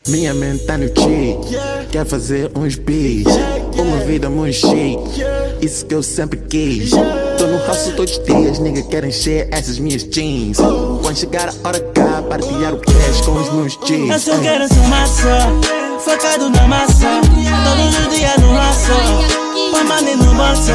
Minha mente tá no cheat, quer fazer uns beats, uma vida muito chique, isso que eu sempre quis. Tô no hustle todos os dias, nigga, quero encher essas minhas jeans. Quando chegar a hora cá, partilhar o cash com os meus jeans. Eu só quero ser massa, focado na massa, todos os dias no hustle, com money no bolso.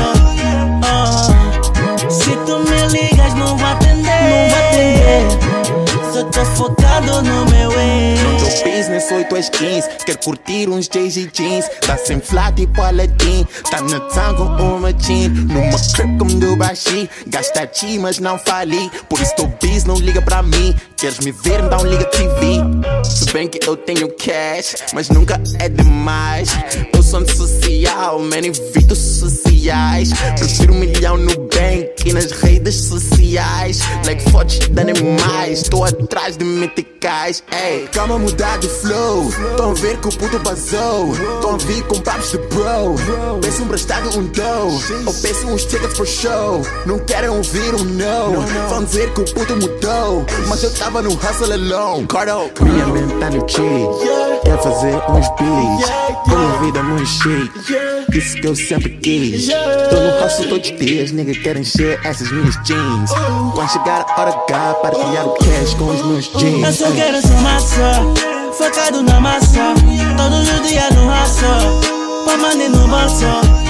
Se tu me ligas não vou atender, só tô focado no meu ex. No teu business 8 às 15, quer curtir uns Jay-Z jeans. Tá sem flat tipo Aladdin, tá na tango uma jean. Numa crib como do Baxi, gasta ti mas não fali. Por isso teu biz não liga pra mim, queres me ver, então liga TV. Se bem que eu tenho cash, mas nunca é demais. Eu sou antissocial, man, evito sociais. Prefiro 1 milhão no bank e nas redes sociais. Like fotos de animais, tô atrás de meticais. Ei, calma mudar de flow, tão a ver que o puto basou. Tão a vir com papos de bro, peço emprestado um dough, ou peço uns tickets for show. Não querem ouvir um no, vão dizer que o puto mudou, mas eu tava no hustle alone. Cardo, minha mente tá no cheat, quer fazer uns beats, uma vida muito chique, isso que eu sempre quis. Tô no hustle todos os dias, nigga, quero encher essas minhas jeans. Quando chegar a hora H, partilhar o cash com os meus jeans. Eu só quero ser massa, focado na massa, todos os dias no hustle, com money no bolso.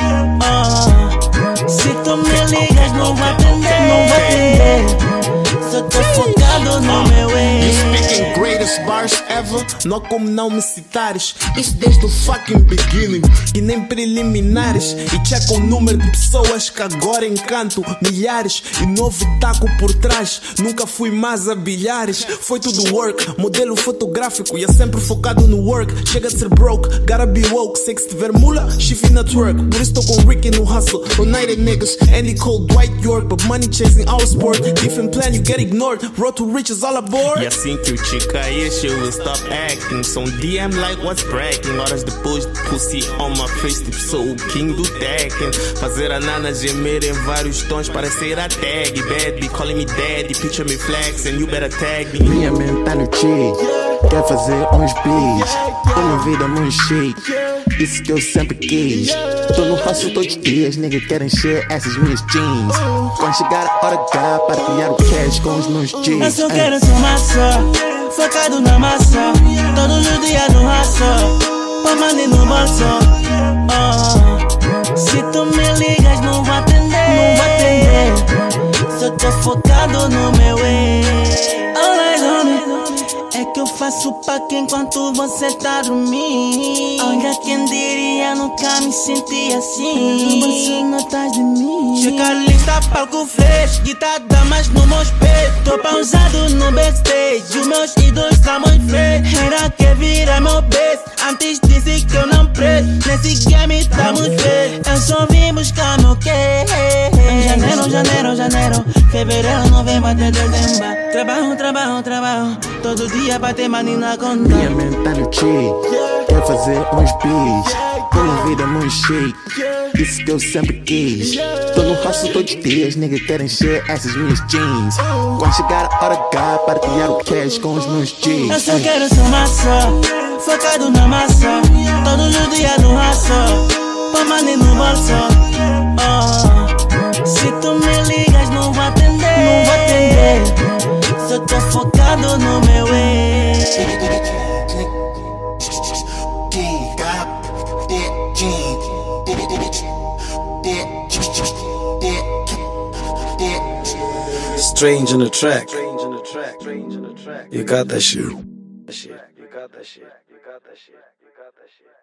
Se tu me ligas não vou atender, só tô focado no meu ex. Speaking greatest bars ever, não como não me citares. Isso desde o fucking beginning, e nem preliminares. E checa o número de pessoas que agora encanto milhares. E novo taco por trás, nunca fui mais a bilhares. Foi tudo work, modelo fotográfico, e é sempre focado no work. Chega de ser broke, gotta be woke. Sei que se tiver mula, shift na twerk. Por isso tô com Ricky no hustle, United niggas, Andy Cole, Dwight York. But money chasing our sport, different plan you get ignored. Road to riches all aboard. E assim que o chica issue will stop acting. Some DM like what's bragging. Horas depois de pussy on my face, tipo sou o king do Tekken. Fazer a nana gemer em vários tons, parecer a tag. Bad be calling me daddy, picture me flex and you better tag me. Minha mente tá no cheat, quer fazer uns beats, uma vida muito chique, isso que eu sempre quis. Tô no hustle todos os dias, nigga, quero encher essas minhas jeans. Quando chegar a hora H, partilhar o cash com os meus jeans. Eu só quero ser massa, focado na massa, todos os dias no hustle, com money no bolso. Se tu me ligas não vou atender, só tô focado no meu ex. Alright, homie, é que eu faço pack enquanto você tá dormindo. Olha quem diria, nunca me senti assim. Você não tá de mim. Checa a lista, palco fresco, guitarra mas no meus pés. Tô pausado no backstage, os meus ídolos são muito feios. Era que vira meu best, antes disse que eu não presto. Nesse game tá muito feio, eu só vim buscar meu cash. Janeiro, fevereiro não vem bater dezembro. Trabalho, todo dia bater money na conta. Minha mente tá no cheat, quer fazer uns beats, uma vida muito chique, isso que eu sempre quis. Tô no hustle todos os dias, nigga, quero encher essas minhas jeans. Quando chegar a hora H, partilhar o cash com os meus jeans. Eu só quero ser massa, focado na massa, todos os dias no hustle, com money no bolso. Se tu me ligas não vou atender, só tô focado no meu ex. Strange in the track. You got that shit.